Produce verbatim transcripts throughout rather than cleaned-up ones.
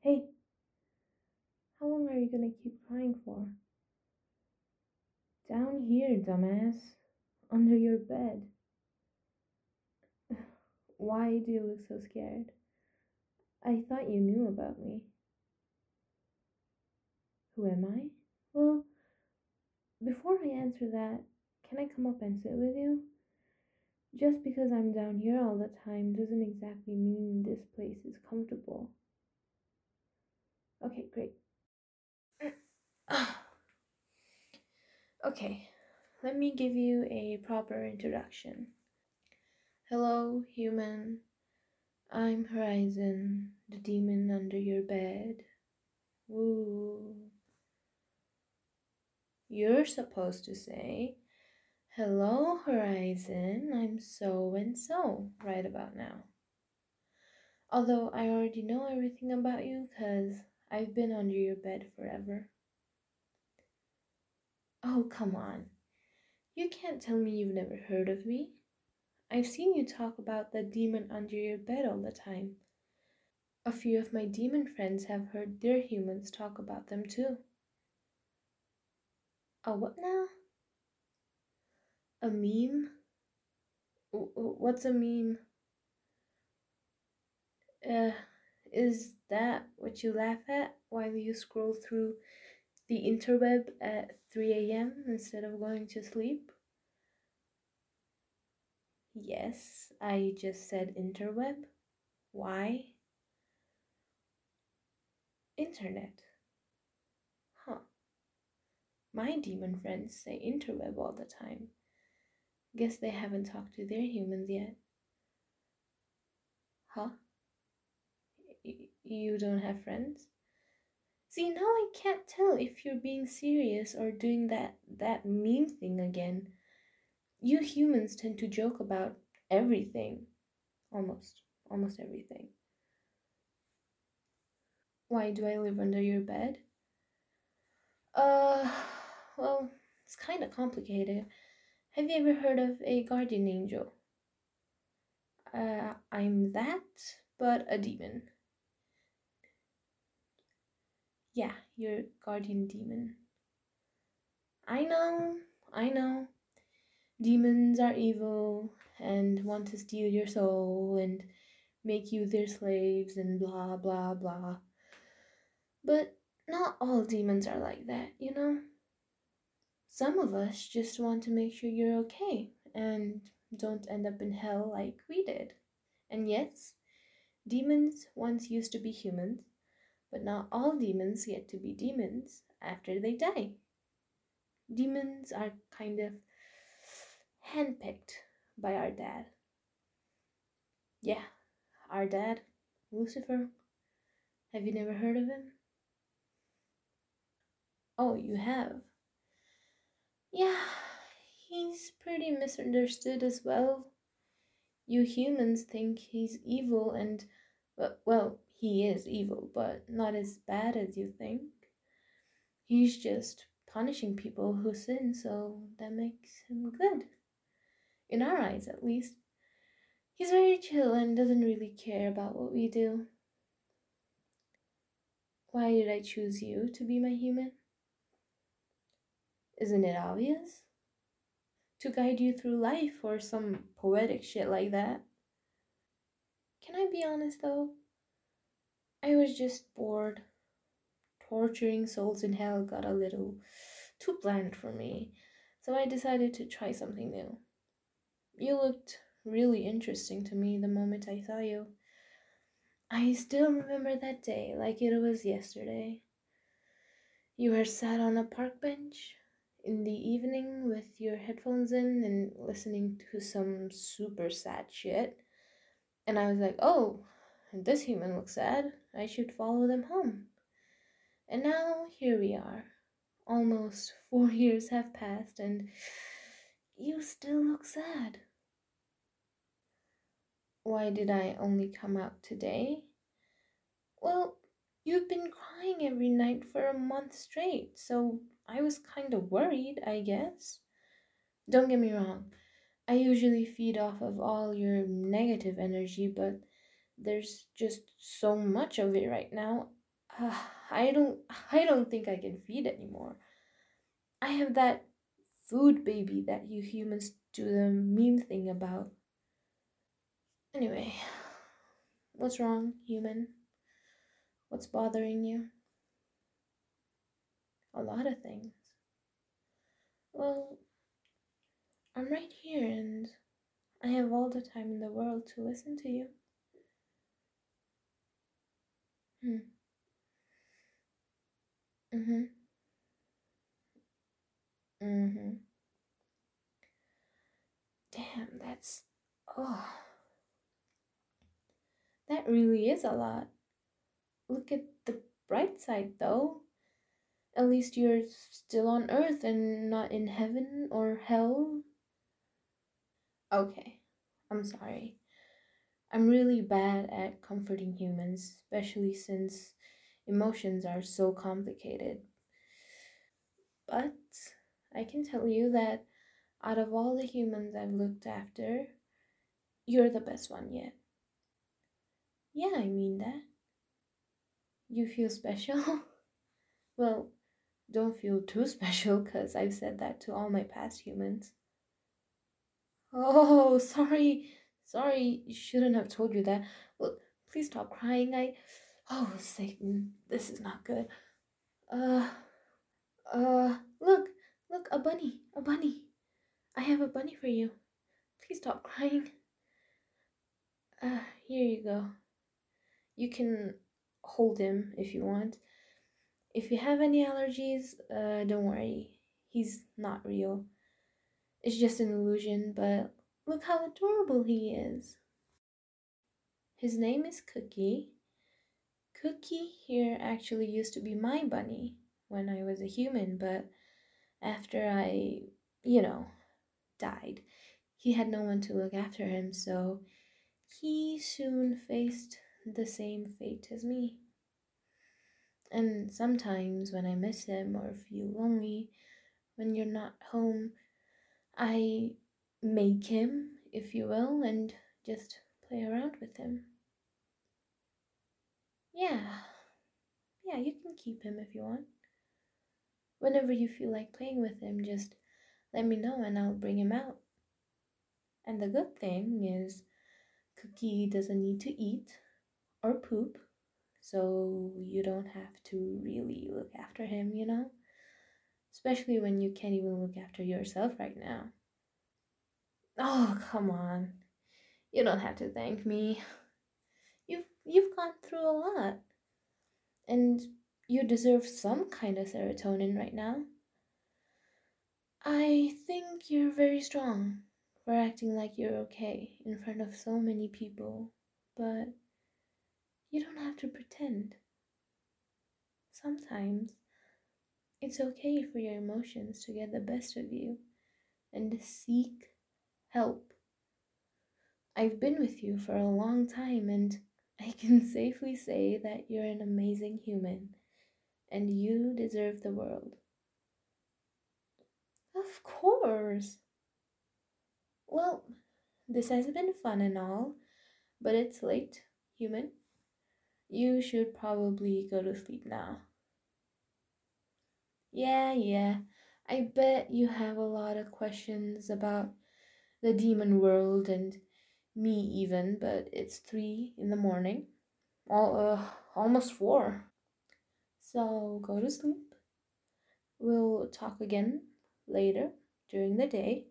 Hey, how long are you gonna keep crying for? Down here, dumbass. Under your bed. Why do you look so scared? I thought you knew about me. Who am I? Well, before I answer that, can I come up and sit with you? Just because I'm down here all the time doesn't exactly mean this place is comfortable. Okay, great. Okay, let me give you a proper introduction. Hello, human. I'm Horizon, the demon under your bed. Woo. You're supposed to say, hello, Horizon, I'm so and so right about now. Although I already know everything about you because I've been under your bed forever. Oh, come on. You can't tell me you've never heard of me. I've seen you talk about the demon under your bed all the time. A few of my demon friends have heard their humans talk about them too. A what now? A meme? What's a meme? Uh, is that what you laugh at while you scroll through the interweb at three a m instead of going to sleep? Yes, I just said interweb. Why? Internet. Huh. My demon friends say interweb all the time. Guess they haven't talked to their humans yet. Huh? Y- you don't have friends? See, now I can't tell if you're being serious or doing that that meme thing again. You humans tend to joke about everything. Almost. Almost everything. Why do I live under your bed? Uh, well, it's kind of complicated. Have you ever heard of a guardian angel? Uh, I'm that, but a demon. Yeah, you're guardian demon. I know, I know. Demons are evil and want to steal your soul and make you their slaves and blah blah blah. But not all demons are like that, you know? Some of us just want to make sure you're okay and don't end up in hell like we did. And yes, demons once used to be humans, but not all demons get to be demons after they die. Demons are kind of handpicked by our dad. Yeah, our dad, Lucifer. Have you never heard of him? Oh, you have? Yeah, he's pretty misunderstood as well. You humans think he's evil and, well, well, he is evil, but not as bad as you think. He's just punishing people who sin, so that makes him good. In our eyes, at least. He's very chill and doesn't really care about what we do. Why did I choose you to be my human? Isn't it obvious? To guide you through life or some poetic shit like that. Can I be honest though? I was just bored. Torturing souls in hell got a little too bland for me, so I decided to try something new. You looked really interesting to me the moment I saw you. I still remember that day like it was yesterday. You were sat on a park bench in the evening with your headphones in and listening to some super sad shit. And I was like, oh, this human looks sad. I should follow them home. And now here we are. Almost four years have passed and you still look sad. Why did I only come out today? Well, you've been crying every night for a month straight, so I was kind of worried, I guess. Don't get me wrong, I usually feed off of all your negative energy, but there's just so much of it right now. Uh, I don't I don't think I can feed anymore. I have that food baby that you humans do the meme thing about. Anyway, what's wrong, human? What's bothering you? A lot of things. Well, I'm right here and I have all the time in the world to listen to you. Hmm. Mm-hmm. Mm-hmm. Damn, that's oh, that really is a lot. Look at the bright side though. At least you're still on Earth and not in heaven or hell. Okay, I'm sorry. I'm really bad at comforting humans, especially since emotions are so complicated. But I can tell you that out of all the humans I've looked after, you're the best one yet. Yeah, I mean that. You feel special? Well, don't feel too special because I've said that to all my past humans. Oh, sorry. Sorry, you shouldn't have told you that. Look, please stop crying. I. Oh, Satan, this is not good. Uh, uh, look, look, a bunny, a bunny. I have a bunny for you. Please stop crying. Uh, here you go. You can hold him if you want. If you have any allergies, uh, don't worry. He's not real. It's just an illusion, but look how adorable he is. His name is Cookie. Cookie here actually used to be my bunny when I was a human, but after I, you know, died, he had no one to look after him, so he soon faced the same fate as me. And sometimes when I miss him or feel lonely, when you're not home, I make him, if you will, and just play around with him. Yeah, yeah, you can keep him if you want. Whenever you feel like playing with him, just let me know and I'll bring him out. And the good thing is, Cookie doesn't need to eat or poop, so you don't have to really look after him, you know? Especially when you can't even look after yourself right now. Oh, come on. You don't have to thank me. You've you've gone through a lot. And you deserve some kind of serotonin right now. I think you're very strong for acting like you're okay in front of so many people, but you don't have to pretend. Sometimes it's okay for your emotions to get the best of you and seek help. I've been with you for a long time and I can safely say that you're an amazing human and you deserve the world. Of course. Well, this has been fun and all, but it's late, human. You should probably go to sleep now. Yeah, yeah. I bet you have a lot of questions about the demon world and me even, but it's three in the morning. All, uh, almost four. So go to sleep. We'll talk again later during the day.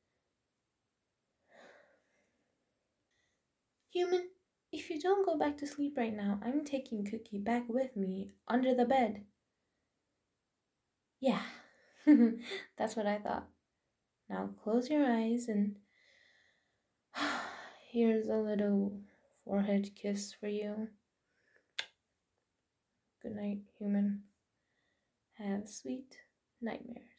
Human, if you don't go back to sleep right now, I'm taking Cookie back with me under the bed. Yeah, that's what I thought. Now close your eyes and here's a little forehead kiss for you. Good night, human. Have sweet nightmares.